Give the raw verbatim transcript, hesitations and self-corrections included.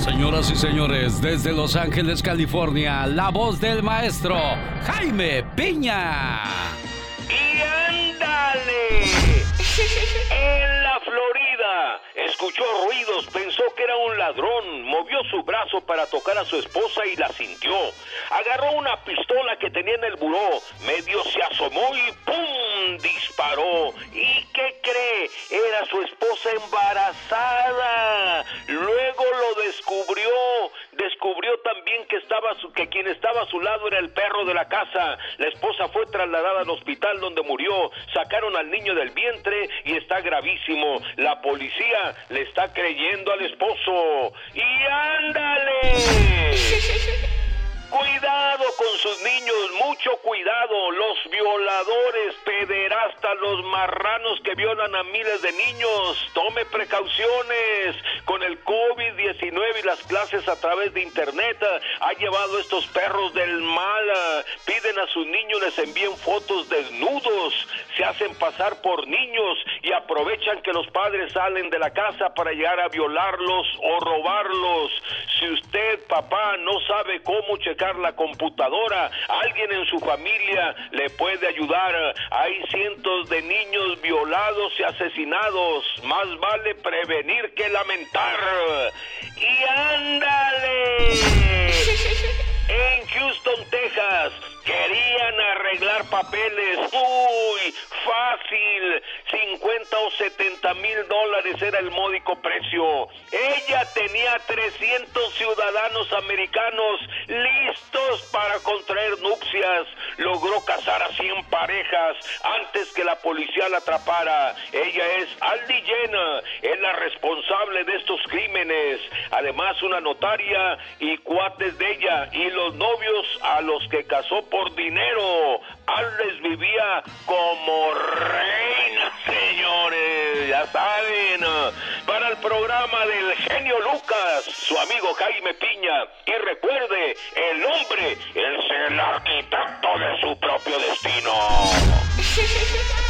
Señoras y señores, desde Los Ángeles, California, la voz del maestro Jaime Piña. ¡Y ándale! En la Florida, escuchó ruidos, pensó que era un ladrón, movió su brazo para tocar a su esposa y la sintió. Agarró una pistola que tenía en el buró, medio se asomó y ¡pum! Disparó. ¿Y qué cree? Era su esposa embarazada. Luego lo descubrió. Descubrió también que estaba su, que quien estaba a su lado era el perro de la casa. La esposa fue trasladada al hospital donde murió. Sacaron al niño del vientre y está gravísimo. La policía le está creyendo al esposo. ¡Y ándale! Cuidado con sus niños, mucho cuidado. Los violadores, pederastas, los marranos que violan a miles de niños. Tome precauciones. Con el COVID diecinueve y las clases a través de internet, ha llevado estos perros del mal. Piden a sus niños, les envíen fotos desnudos. Se hacen pasar por niños y aprovechan que los padres salen de la casa para llegar a violarlos o robarlos. Si usted, papá, no sabe cómo checar la computadora, alguien en su familia le puede ayudar. Hay cientos de niños violados y asesinados. Más vale prevenir que lamentar. ¡Y ándale! En Houston, Texas, querían arreglar papeles. ¡Uy! Fácil. cincuenta o setenta mil dólares era el módico precio. Ella tenía trescientos ciudadanos americanos listos para contraer nupcias. Logró casar a cien parejas antes que la policía la atrapara. Ella es Aldi Jenna, es la responsable de estos crímenes. Además, una notaria y cuates de ella y los novios a los que casó por dinero. Aldes vivía como reina, señores, ya saben. Para el programa del genio Lucas, su amigo Jaime Piña. Y recuerde, el hombre es el arquitecto de su propio destino.